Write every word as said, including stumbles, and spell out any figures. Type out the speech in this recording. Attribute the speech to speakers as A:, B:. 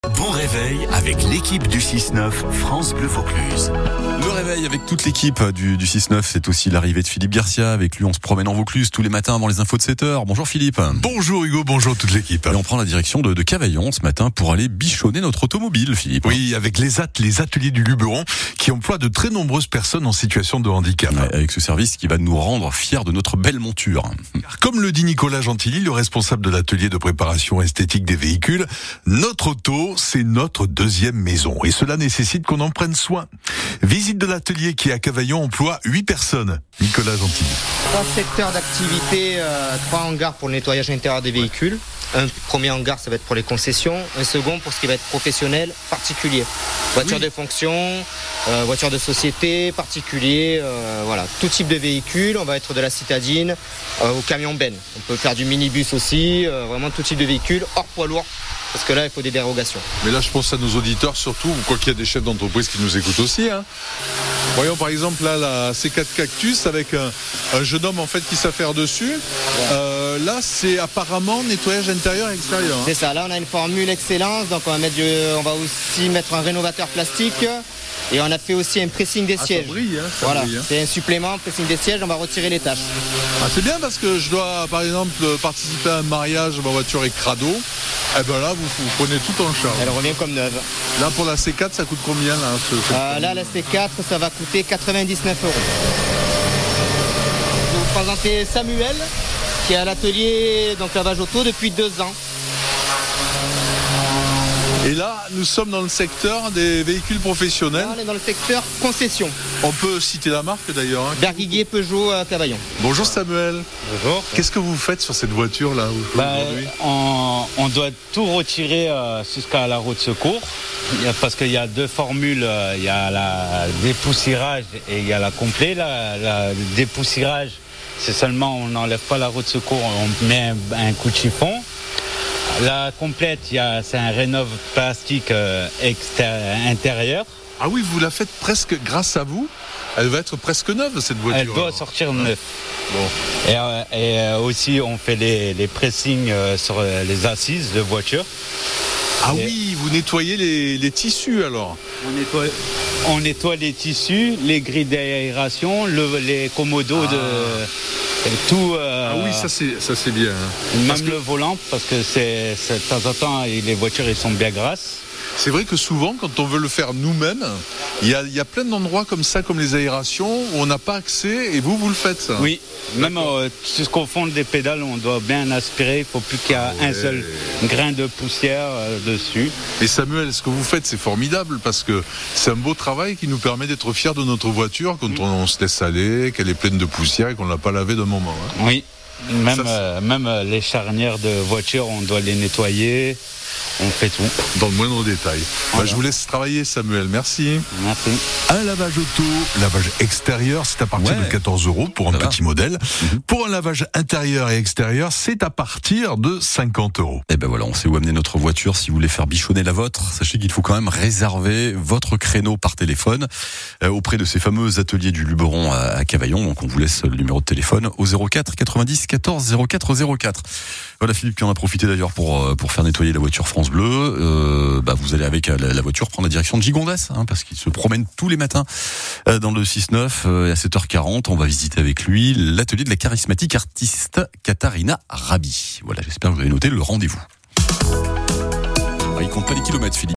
A: Bon réveil avec l'équipe du six neuf France Bleu Vaucluse.
B: Le réveil avec toute l'équipe du, du six neuf, c'est aussi l'arrivée de Philippe Garcia. Avec lui, on se promène en Vaucluse tous les matins avant les infos de sept heures. Bonjour Philippe.
C: Bonjour Hugo, bonjour toute l'équipe.
B: Et on prend la direction de, de Cavaillon ce matin pour aller bichonner notre automobile, Philippe.
C: Oui, avec les, at- les ateliers du Luberon qui emploient de très nombreuses personnes en situation de handicap.
B: Ouais, avec ce service qui va nous rendre fiers de notre belle monture.
C: Car comme le dit Nicolas Gentilly, le responsable de l'atelier de préparation esthétique des véhicules, notre auto, c'est notre deuxième maison. Et cela nécessite qu'on en prenne soin. Visite de l'atelier qui à Cavaillon emploie huit personnes. Nicolas Gentilly.
D: Trois secteurs d'activité, euh, trois hangars pour le nettoyage intérieur des véhicules. Un premier hangar, ça va être pour les concessions. Un second pour ce qui va être professionnel, particulier. Voiture
C: Oui.
D: de fonction, euh, voiture de société, particulier, euh, voilà. Tout type de véhicule. On va être de la citadine euh, au camion ben. On peut faire du minibus aussi, euh, vraiment tout type de véhicule, hors poids lourd. Parce que là, il faut des dérogations.
C: Mais là, je pense à nos auditeurs surtout, quoi qu'il y a des chefs d'entreprise qui nous écoutent aussi. Hein. Voyons par exemple là la C quatre Cactus avec un, un jeune homme en fait qui s'affaire dessus. Euh, là, c'est apparemment nettoyage intérieur et extérieur. Hein.
D: C'est ça. Là, on a une formule excellence. Donc, on va, mettre du, on va aussi mettre un rénovateur plastique. Et on a fait aussi un pressing des
C: Ah,
D: sièges.
C: ça brille, hein, ça
D: voilà,
C: brille, hein.
D: c'est un supplément, pressing des sièges, on va retirer les taches.
C: Ah, c'est bien parce que je dois par exemple participer à un mariage, ma voiture est crado. Eh ben là, vous, vous prenez tout en charge.
D: Elle revient comme neuve.
C: Là, pour la C quatre, ça coûte combien là ce, ce-
D: Euh, là, la C quatre, ça va coûter quatre-vingt-dix-neuf euros. Je vais vous présenter Samuel, qui est à l'atelier donc lavage auto depuis deux ans.
C: Et là, nous sommes dans le secteur des véhicules professionnels.
D: Là, on est dans le secteur concession.
C: On peut citer la marque d'ailleurs. Hein.
D: Berguiguier Peugeot à Cavaillon.
C: Bonjour Samuel.
E: Bonjour.
C: Qu'est-ce que vous faites sur cette voiture là
E: Bah,
C: aujourd'hui?
E: on, on doit tout retirer euh, jusqu'à la roue de secours. Il y a- parce qu'il y a deux formules. euh, Il y a la dépoussiérage et il y a la complète. La, la dépoussiérage, c'est seulement on n'enlève pas la roue de secours, on met un, un coup de chiffon. La complète, il y a, c'est un rénov plastique euh, extérie- intérieur.
C: Ah oui, vous la faites presque grâce à vous. Elle va être presque neuve cette voiture.
E: Elle doit
C: alors.
E: sortir neuf.
C: Bon.
E: Et, euh, et, euh, aussi, on fait les, les pressings euh, sur euh, les assises de voiture.
C: Ah
E: Et-
C: oui, vous nettoyez les, les tissus alors.
E: On nettoie, on nettoie les tissus, les grilles d'aération, le- les commodos de et tout. euh,
C: Ah oui, ça c'est ça c'est bien. hein.
E: même
C: Parce que
E: le volant, parce que c'est, c'est- de temps en temps, et les voitures ils sont bien grasses.
C: c'est vrai que souvent, quand on veut le faire nous-mêmes, il y a, il y a plein d'endroits comme ça, comme les aérations, où on n'a pas accès, et vous, vous le faites ça.
E: Oui, même euh, jusqu'au fond des pédales, on doit bien aspirer. Il ne faut plus qu'il y ait un
C: Ouais.
E: seul grain de poussière euh, dessus.
C: Et Samuel, ce que vous faites, c'est formidable, parce que c'est un beau travail qui nous permet d'être fiers de notre voiture quand on, on se laisse aller, qu'elle est pleine de poussière et qu'on ne l'a pas lavée d'un moment. hein.
E: Oui, même,
C: Ça, c'est-
E: euh, même euh, les charnières de voiture, on doit les nettoyer. On fait tout.
C: Dans le moindre détail. Bah,
E: Voilà.
C: je vous laisse travailler, Samuel. Merci.
E: Merci.
C: Un lavage auto, lavage extérieur, c'est à partir
B: Ouais.
C: de quatorze euros pour un
B: Ça va.
C: petit modèle. Pour un lavage intérieur et extérieur, c'est à partir de cinquante euros.
B: Et ben voilà, on sait où amener notre voiture. Si vous voulez faire bichonner la vôtre, sachez qu'il faut quand même réserver votre créneau par téléphone euh, auprès de ces fameux ateliers du Luberon à, à Cavaillon. Donc on vous laisse le numéro de téléphone au zéro quatre quatre-vingt-dix quatorze zéro quatre zéro quatre. Voilà Philippe qui en a profité d'ailleurs pour euh, pour faire nettoyer la voiture France Bleu. Euh, bah vous allez avec euh, la, la voiture prendre la direction de Gigondas, hein, parce qu'il se promène tous les matins euh, dans le six neuf euh, et à sept heures quarante. On va visiter avec lui l'atelier de la charismatique artiste Katharina Rabi. Voilà, j'espère que vous avez noté le rendez-vous. Ah, il compte pas les kilomètres, Philippe.